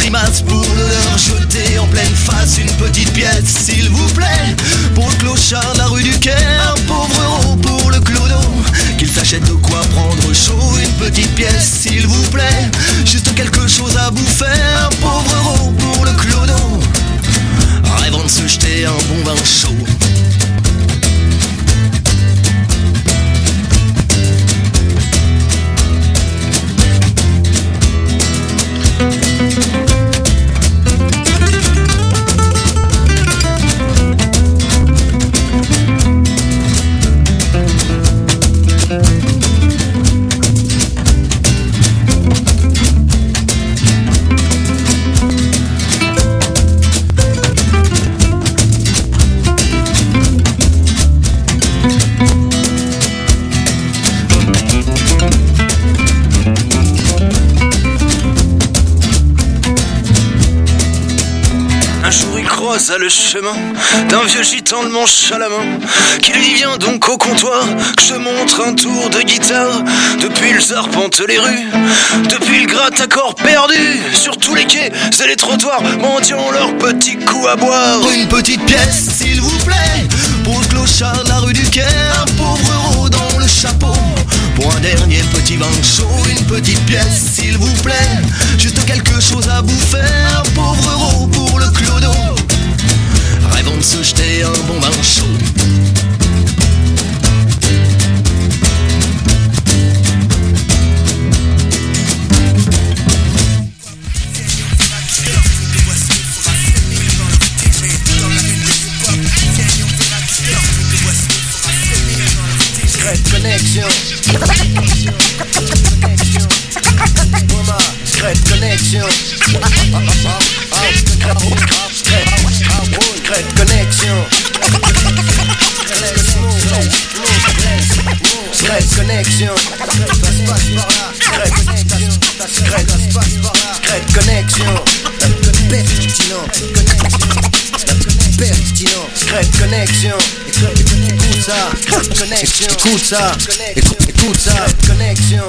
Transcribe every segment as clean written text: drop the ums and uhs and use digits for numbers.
grimace pour le leur jeter en pleine face une petite pièce, s'il vous plaît. Pour le clochard de la rue du Caire, un pauvre euro pour le clodo, qu'il s'achète de quoi prendre chaud, une petite pièce, s'il vous plaît. Juste quelque chose à bouffer, un pauvre euro pour le clodo, rêvant de se jeter un bon vin chaud. À le chemin d'un vieux gitan le manche à la main, qui lui vient donc au comptoir, que je montre un tour de guitare. Depuis le arpente les rues, depuis le gratte à corps perdu, sur tous les quais et les trottoirs, mendiant leur petit coup à boire. Une petite pièce, s'il vous plaît, pour le clochard de la rue du Caire, un pauvre euro dans le chapeau, pour un dernier petit vin chaud. Une petite pièce, s'il vous plaît, juste quelque chose à bouffer, un pauvre euro pour le clodo, rêvant de se jeter un bon vin chaud. Secret Connection. Secret Connection. Secret Connection. Secret Connection. Secret Connection. Pertinent. Pertinent. Secret Connection. Écoute ça. Connexion. Écoute ça. Écoute ça. Connexion.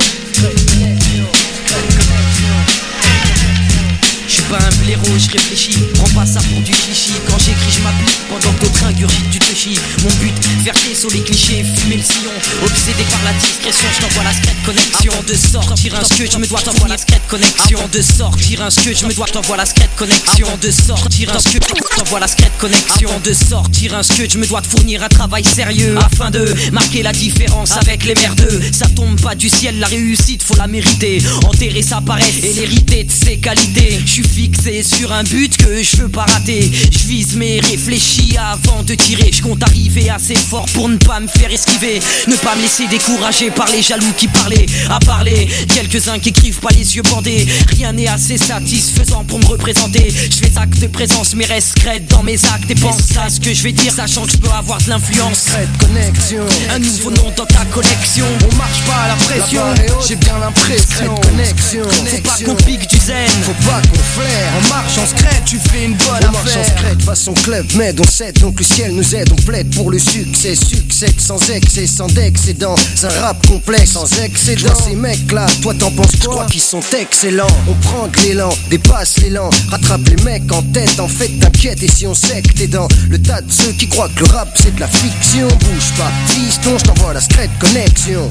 J'suis pas un blaireau, j'réfléchis, prends pas ça pour du chichi. Quand j'écris j'm'applique, pendant que d'autres ingurgitent du touchy. Mon but, faire sur les clichés, fumer le sillon. Obsédé par la discrétion, j't'envoie la secrète connexion. Avant de sortir un sketch, j'me dois t'envoie la secrète connexion. Avant de sortir un sketch, j'me dois t'envoie la secrète connexion. Avant de sortir un sketch, t'envoie la secrète connexion. Avant de sortir un sketch, j'me dois te fournir un travail sérieux, afin de marquer la différence avec les merdeux. Ça tombe pas du ciel, la réussite faut la mériter. Enterrer sa paresse et l'hériter de ses qualités. J'suis fixé sur un but que je veux pas rater. Je vise mais réfléchis avant de tirer. Je compte arriver assez fort pour ne pas me faire esquiver, ne pas me laisser décourager par les jaloux qui parlaient. À parler, quelques-uns qui écrivent pas les yeux bandés. Rien n'est assez satisfaisant pour me représenter. Je fais acte de présence mais reste secrète dans mes actes. Et pense à ce que je vais dire, sachant que je peux avoir de l'influence. Secret Connection. Un nouveau nom dans ta collection. On marche pas à la pression, j'ai bien l'impression. Secret Connection. Faut pas qu'on pique du zen, faut pas qu'on flaire. On marche en secret, tu fais une bonne affaire. On marche en secret, façon club med, on cède, donc le ciel nous aide. On plaide pour le succès, succès sans excès, sans d'excédent. C'est un rap complexe, sans excédent. Ces mecs là, toi t'en penses quoi? Je crois qu'ils sont excellents. On prend de l'élan, dépasse l'élan, rattrape les mecs en tête. En fait t'inquiète, et si on sait que t'es dans le tas de ceux qui croient que le rap c'est de la fiction. Bouge pas, fiston, je t'envoie la Secret Connection.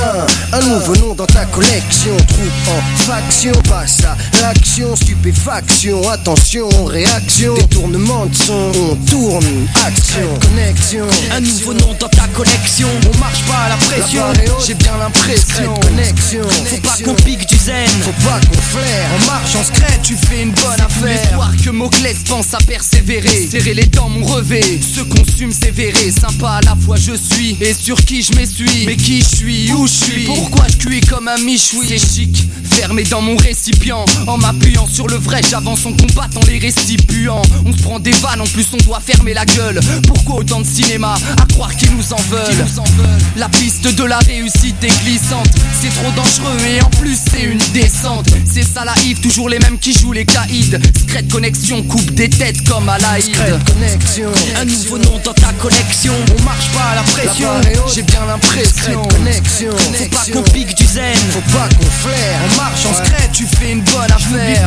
Un nouveau nom dans ta collection. Troupe en faction, passe à l'action. Stupéfaction, attention, réaction. Détournement de son, on tourne, action. Connexion. Un nouveau nom dans ta collection. On marche pas à la pression, j'ai bien l'impression. Connexion. Faut pas qu'on pique du zen, faut pas qu'on flaire. On marche en secret, tu fais une bonne affaire. L'espoir que Moclès pense à persévérer. Serrer les dents, mon revêt, se consume sévéré. Sympa à la fois je suis, et sur qui je m'essuie. Mais qui je suis, où je suis, pourquoi je cuis comme un michoui. C'est chic, fermé dans mon récipient. En m'appuyant sur le vrai, j'avance en combattant les récipients. On se prend des vannes, en plus on doit fermer la gueule. Pourquoi autant de cinéma, à croire qu'ils nous en veulent. La piste de la réussite est glissante. C'est trop dangereux et en plus c'est une descente. C'est ça la Yves, toujours les mêmes qui jouent les caïds. Secret Connection coupe des têtes comme à la Secret Connection. Un nouveau nom dans ta collection. On marche pas à la pression, j'ai bien l'impression. Secret Connection. Faut pas qu'on pique du zen, faut pas qu'on flaire. On marche en secret, tu fais une bonne affaire. N'oublie pas qui je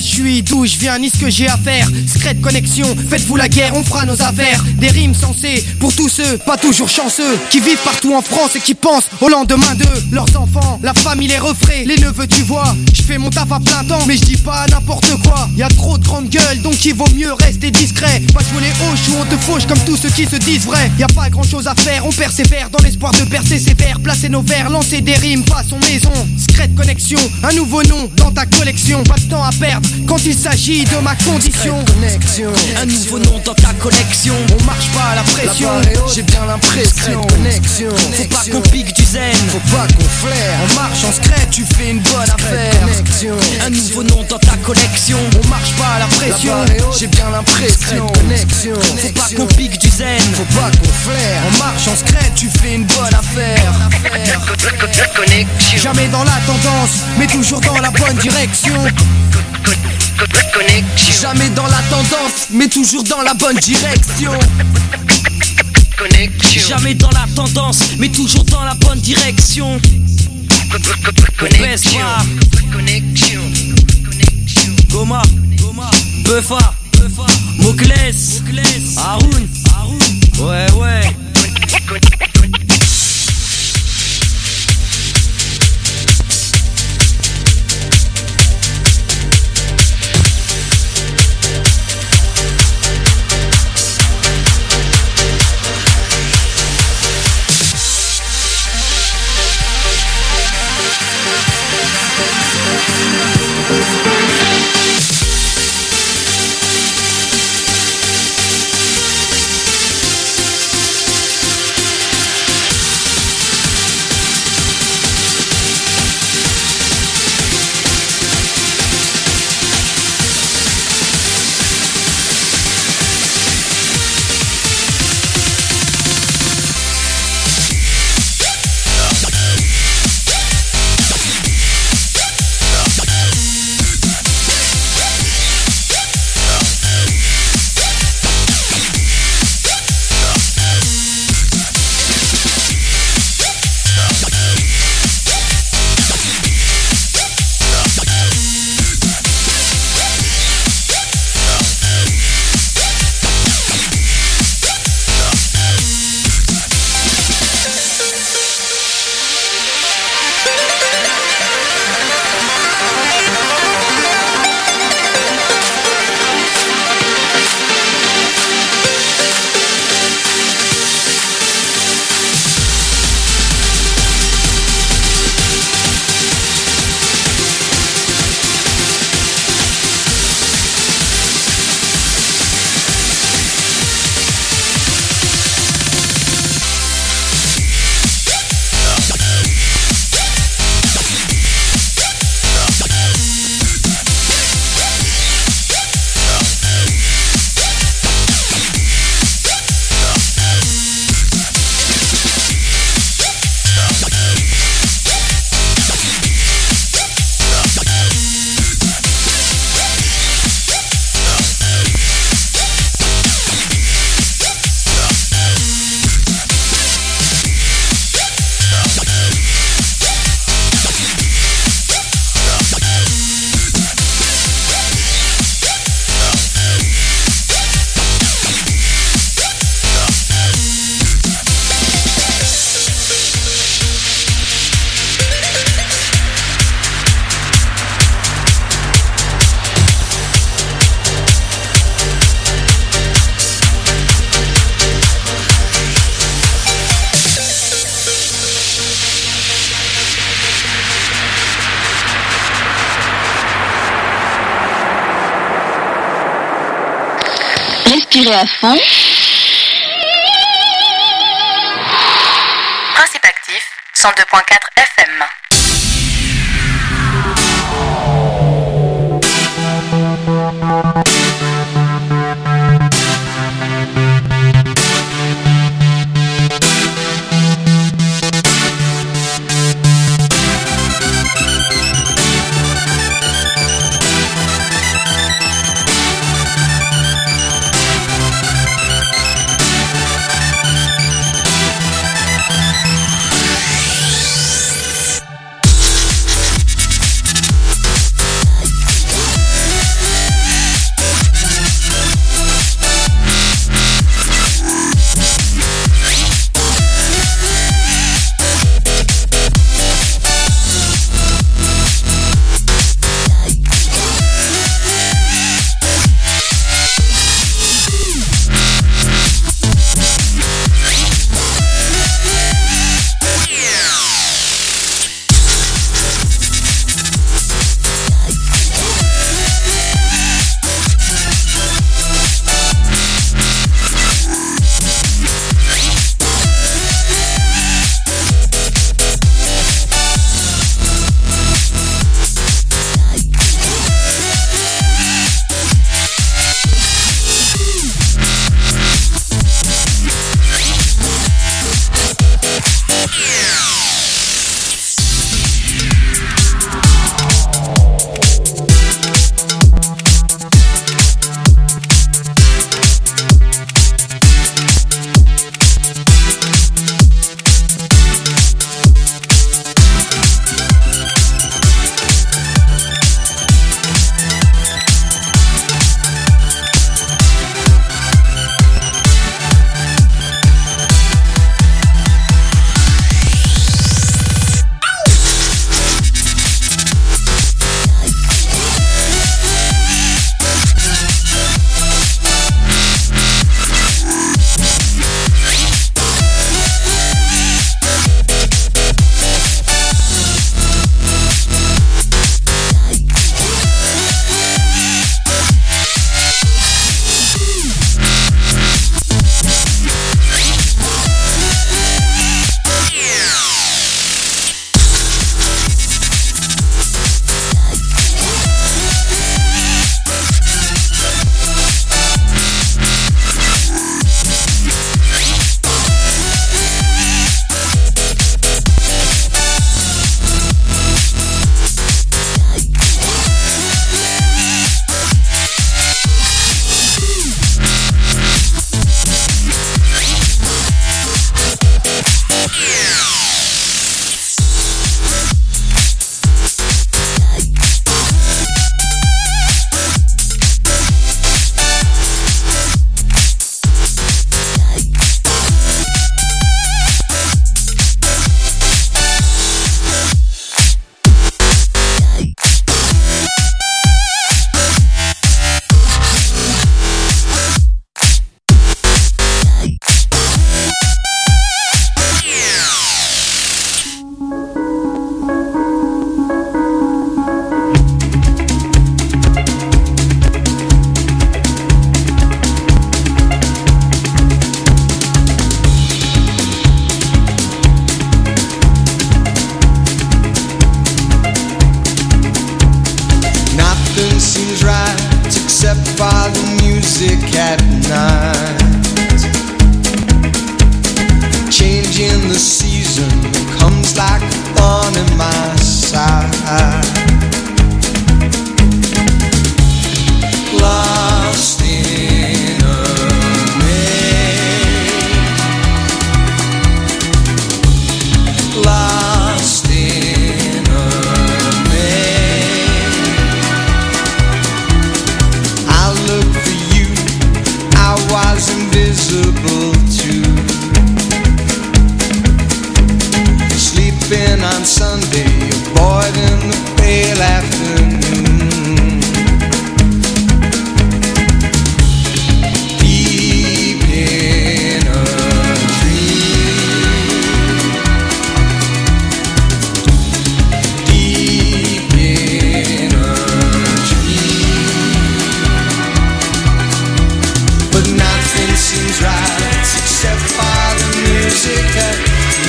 je suis, d'où je viens, ni ce que j'ai à faire. Secret connexion, faites-vous la guerre, on fera nos affaires. Des rimes sensées pour tous ceux, pas toujours chanceux, qui vivent partout en France et qui pensent au lendemain d'eux. Leurs enfants, la famille, les refraits, les neveux, tu vois. Je fais mon taf à plein temps, mais je dis pas n'importe quoi. Y'a trop de grandes gueules, donc il vaut mieux rester discret. Pas jouer les hoches ou on te fauche comme tous ceux qui se disent vrais. Y'a pas grand chose à faire, on persévère dans l'espoir de percer ses vers. Placer nos vers, lancer des rimes façon maison. Secret connexion, un nouveau nom dans ta collection. Pas de temps à perdre quand il s'agit de ma condition. Connexion, un nouveau nom dans ta collection. On marche pas à la pression, j'ai bien l'impression. Connexion, faut pas qu'on pique du zen. Faut pas qu'on flaire, on marche en secret, tu fais une bonne affaire. Connexion, un nouveau nom dans ta collection. On marche pas à la pression, j'ai bien l'impression. Connexion, faut pas qu'on pique du zen. Faut pas qu'on flaire, on marche en secret, tu fais une bonne affaire. Connexion. Jamais dans la tendance, mais toujours dans la bonne direction. Connexion. Jamais dans la tendance, mais toujours dans la bonne direction. Connexion. Jamais dans la tendance, mais toujours dans la bonne direction. Connexion. Connexion. Goma, Buffa, Mokles, Haroun. Ouais. Respirez à fond. Principe actif, 102.4 FM. music at night. Changing the season comes like a thorn in my side. Lost in a maze, lost in a maze. I look for you, I was invisible too. Sleeping on Sunday, avoiding the pale afternoon. Deep in a dream, deep in a dream. But nothing seems right except for the music at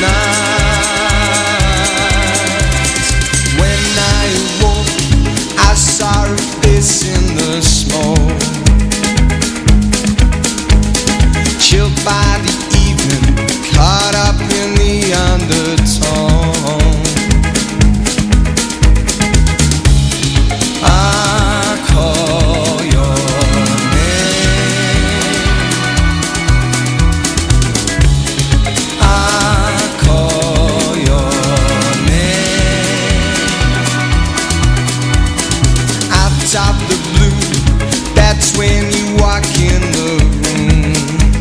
night. When I awoke, I saw her face in the smoke. Chilled by the evening, caught up in the undertone. I call your name, I call your name. Out of the blue, that's when you walk in the room.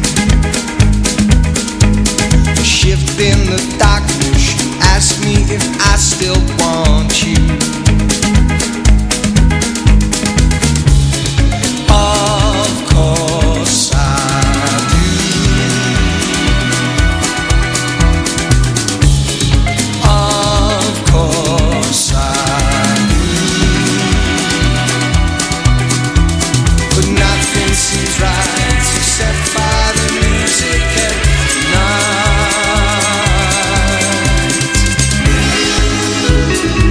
Shift in the darkness, you ask me if I still want you. Of course I do. Of course I do. But nothing seems right except for the music at night.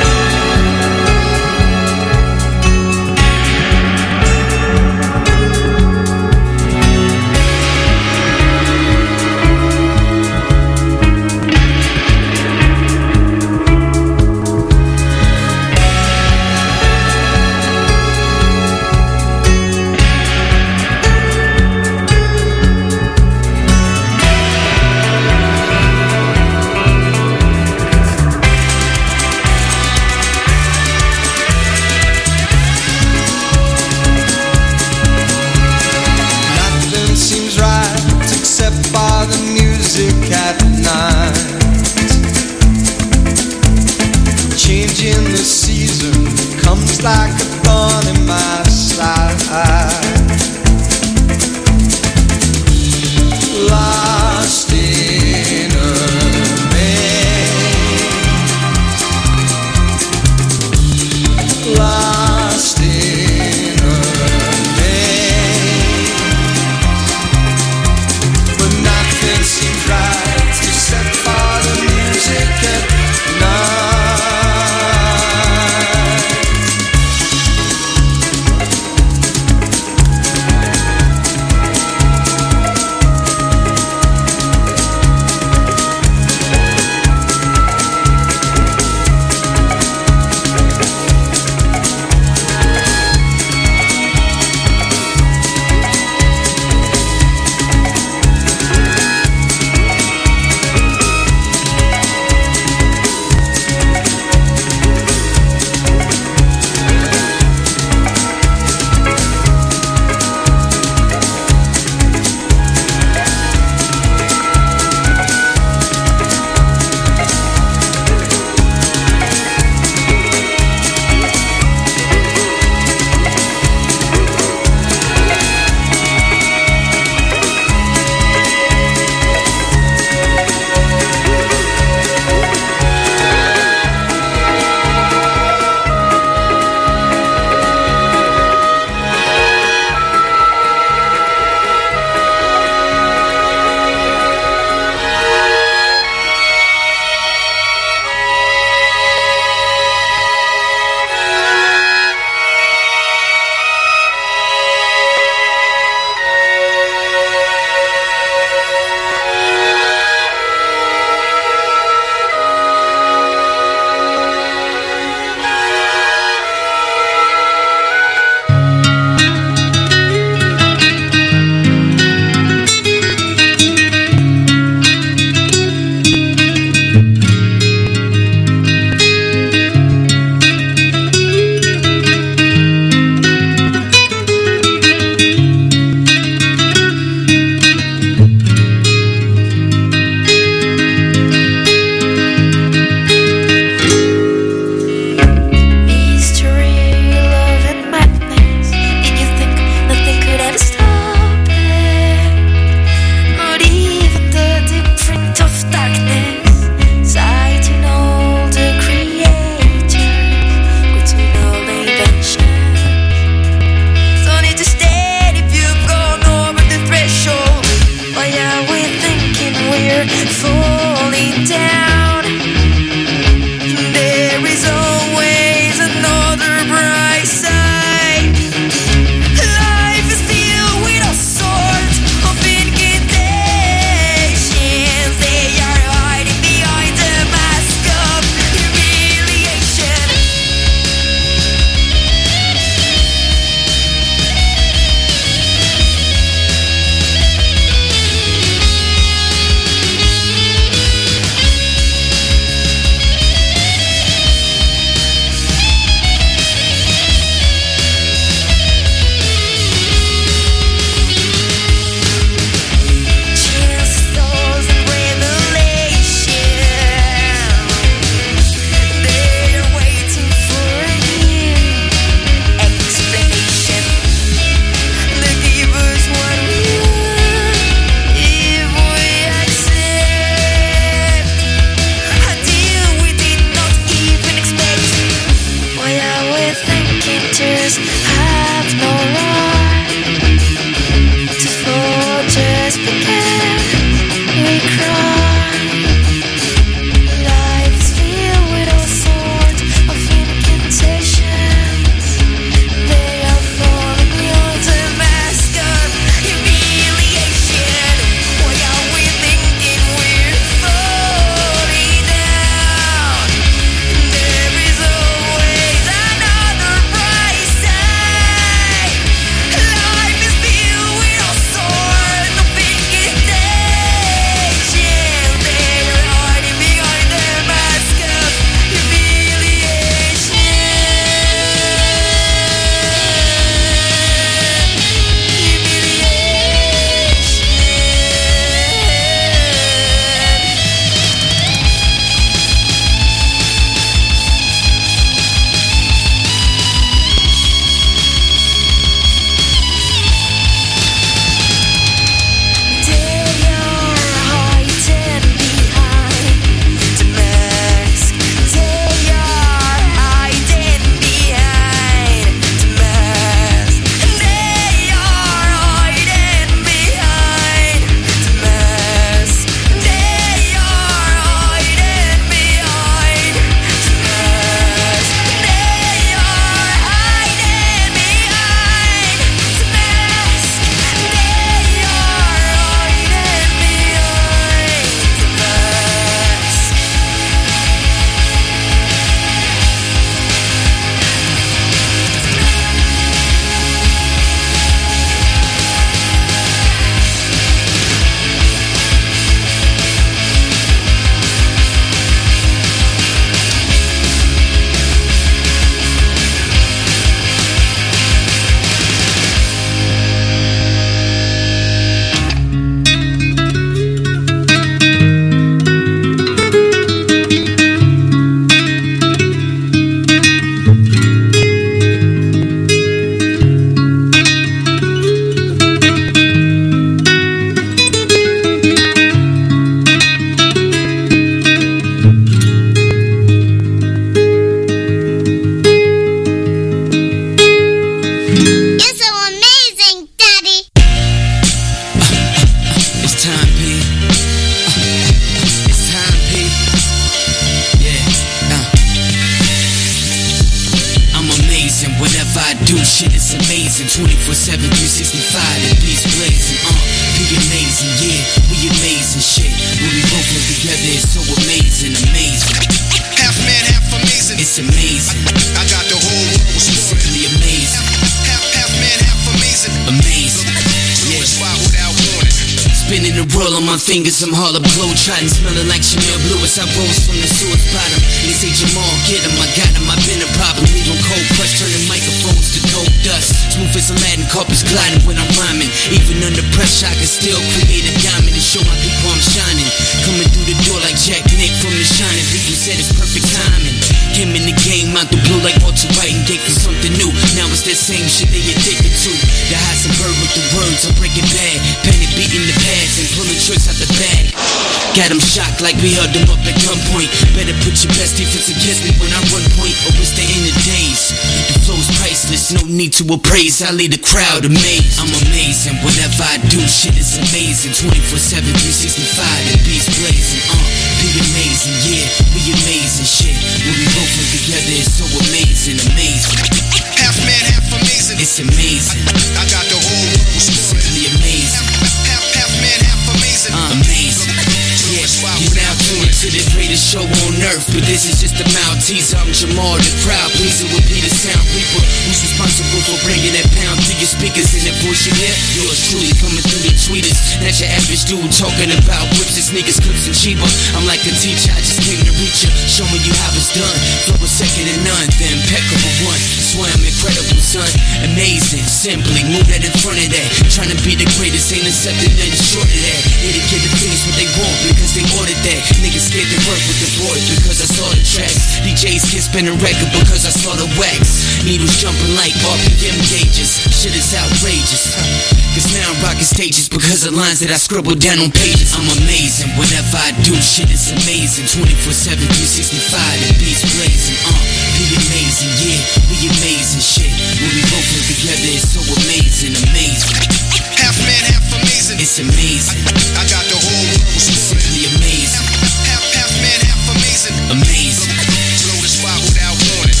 amazing. 24/7, 365, the beats blazing. Be amazing, yeah, we amazing shit. When we both live together, it's so amazing, amazing. Half man, half amazing. It's amazing. I got the whole world It's simply amazing. Half man, half amazing. Amazing. Yeah. Without warning. Spinning the world on my fingers, I'm Harlem Globetrotting, smelling like Chanel Blue as I rose from the sewer's bottom. They say Jamal, get him, I got him, I've been a problem. Leave 'em cold crushed, turning microphones to gold dust. Smooth as Aladdin, carpets gliding when I'm rhyming. Even under pressure, I can still create a diamond and show my people I'm shining. Coming through the door like Jack Nick from The Shining. People said it's perfect timing. Him in the game, out the blue like Walter White and gave me something new. Now it's that same shit they addicted to. The Heisenberg with the words, I'm breaking bad. Panic beating the pads and pulling tricks out the bag. Got him shocked like we held him up at gunpoint. Better put your best defense against me when I run point, or it's the end of days. The flow's priceless, no need to appraise. I leave the crowd amazed. I'm amazing, whatever I do, shit is amazing. 24/7, 365, the beats blazing. Be amazing, yeah, we amazing shit. When we both live together, it's so amazing, amazing. Half man, half amazing. It's amazing. I got the whole world simply amazing. Half man, half amazing. Amazing. Yeah, you now tuned to the greatest show on earth, but this is just a mild teaser. I'm Jamal, the crowd pleaser will be the sound reaper. Who's responsible for bringing that pound to your speakers and that voice you hear? Yours truly coming through the tweeters. Not your average dude talking about whips and sneakers, clips and cheaper. I'm like a teacher, I just came to reach you, showing you how it's done. Flow a second to none, the impeccable one. That's why I'm incredible, son. Amazing, simply move that in front of that. Trying to be the greatest, ain't accepting nothing short of that. Here to get the finish what they want because they ordered that. Niggas scared to work with the boys because I saw the tracks. DJs can't spin a record because I saw the wax. Needles jumping like RPM gauges. Shit is outrageous. Cause now I'm rocking stages because of lines that I scribbled down on pages. I'm amazing, whatever I do, shit is amazing. 24/7, 365, the beats blazing. Be amazing, yeah, we amazing shit. When we both live together, it's so amazing, amazing. Half man, half amazing. It's amazing. I got the whole world simply amazing. Half man, half amazing. Amazing. Blow the spot without warning.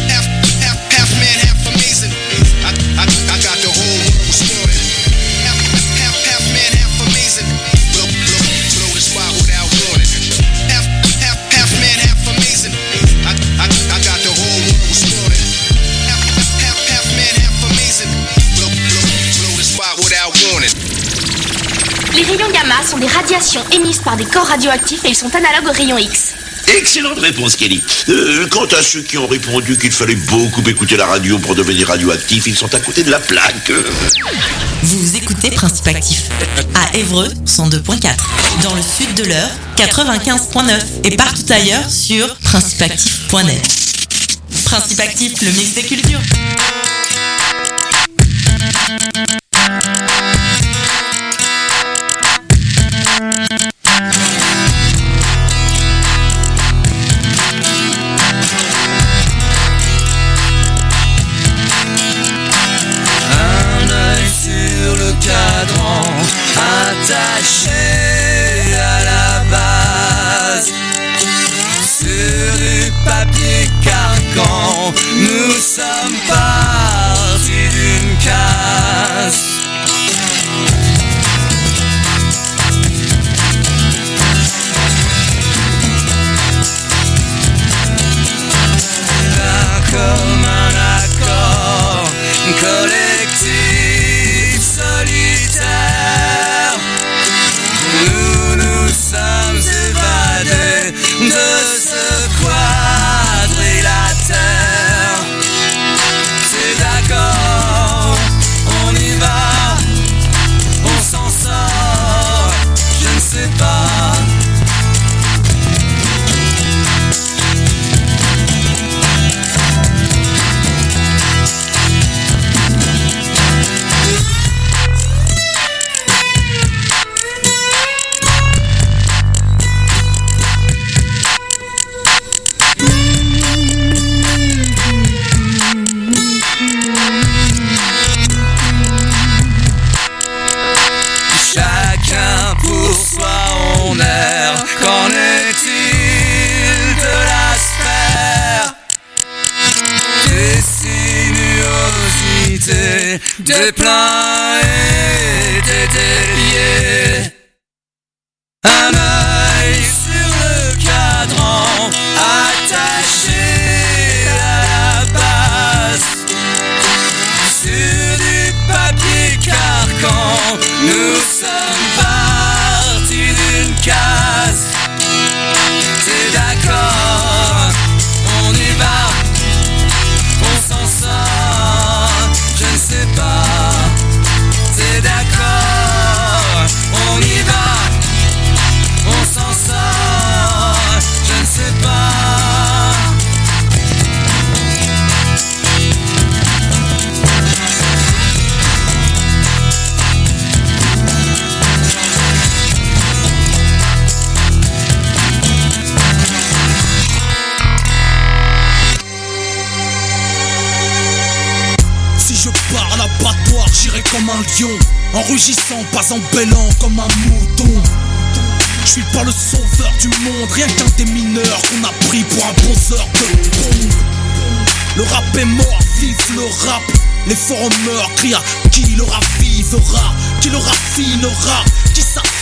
Half man, half amazing. I got the whole world scorning. Half man, half amazing. Blow the spot without warning. Half man, half amazing. I got the whole world scorning. Half man, half amazing. Blow the spot without warning. Les rayons gamma sont des radiations émises par des corps radioactifs et ils sont analogues aux rayons X. Excellente réponse, Kelly. Quant à ceux qui ont répondu qu'il fallait beaucoup écouter la radio pour devenir radioactif, ils sont à côté de la plaque. Vous écoutez Principe Actif à Évreux 102.4, dans le sud de l'Eure 95.9 et partout ailleurs sur principeactif.net. Principe Actif, le mix des cultures. Cadran attaché à la base sur du papier carcan, nous sommes pas c'est des pleins et des déliés. Un œil sur le cadran, attaché à la base. Sur du papier carcan, nous sommes partis d'une case. C'est d'accord, on y va, on s'en sort, je ne sais pas. C'est d'accord, on y va, on s'en sort, je ne sais pas. Si je pars à l'abattoir, j'irai comme un lion, en rugissant, pas en bêlant comme un mouton. Je suis pas le sauveur du monde, rien qu'un des mineurs qu'on a pris pour un poseur de bombe. Le rap est mort, vive le rap. Les forumers crient à qui le ravivera, qui le raffinera, qui